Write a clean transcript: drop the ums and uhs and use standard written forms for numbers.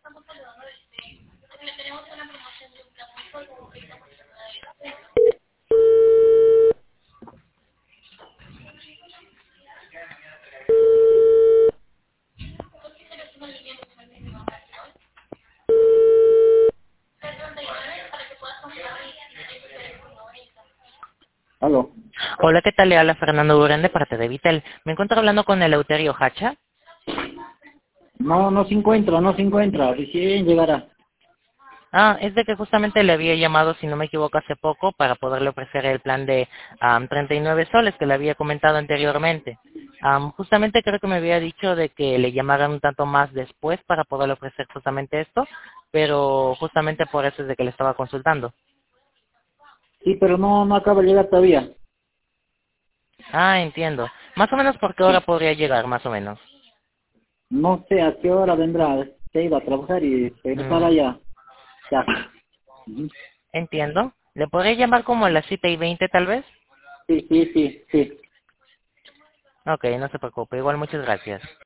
Aló. Hola, ¿qué tal? Le habla Fernando Durán de parte de Vitel. Me encuentro hablando con el Eleuterio Hacha. No, no se encuentra, recién llegará. Es de que justamente le había llamado, si no me equivoco, hace poco para poderle ofrecer el plan de 39 soles que le había comentado anteriormente. Justamente creo que me había dicho de que le llamaran un tanto más después para poderle ofrecer justamente esto, pero justamente por eso es de que le estaba consultando. Sí, pero no acaba de llegar todavía. Entiendo. Más o menos por qué hora Sí. podría llegar, más o menos. No sé a qué hora vendrá. Se iba a trabajar y regresará Mm, ya. Ya. Ujú. Entiendo. ¿Le podría llamar como a las 7:20 tal vez? Sí. Ok, no se preocupe. Igual muchas gracias.